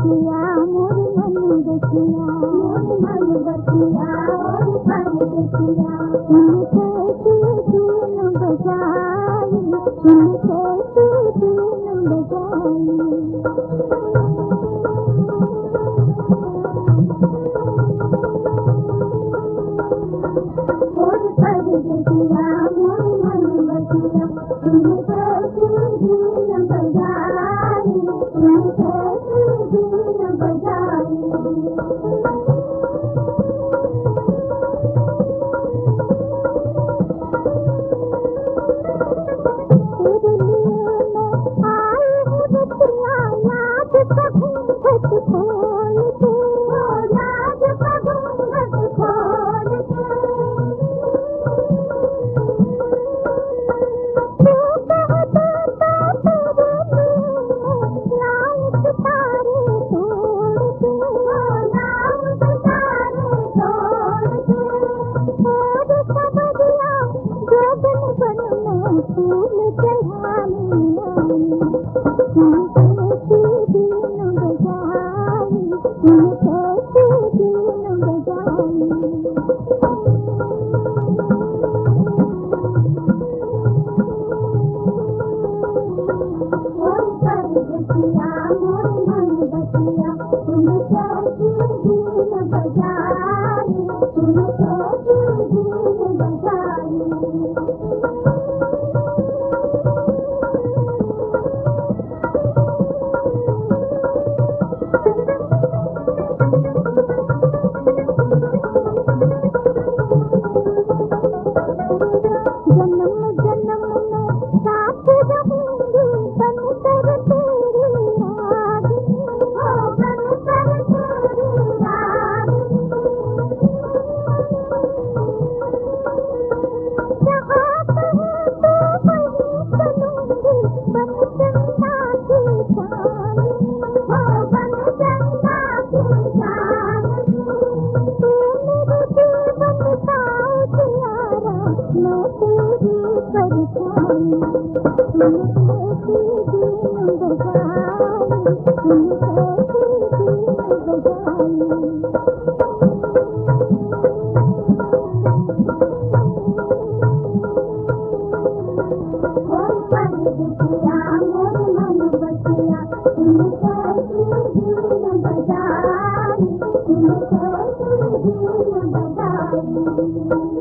बसिया मोर मन बसिया और पर बसिया उनके दिन बजाई उनके दिन बजाई और पर बसिया मोर मन बसिया उनके दिन बजाई उनके दिन बजाई फूल चढ़ाने उनके दिन बजाई उनके दिन बजाई और पर बसिया मोर मन बसिया उनके दिन बजाई उनके दिन बजाई जन्म जन्म में साथ रहूंगी बनकर तेरी रागिनी बनकर तेरी रागिनी जहाँ कहे तो वहीं चलूंगी बन चंदा की चांदनी बन चंदा की चांदनी तू मेरे जीवन का उजियारा मैं तेरी परछाई उनके दिन बजाई उनके दिन बजाई और पर बसिया मोर मन बसिया उनके दिन बजाई उनके दिन बजाई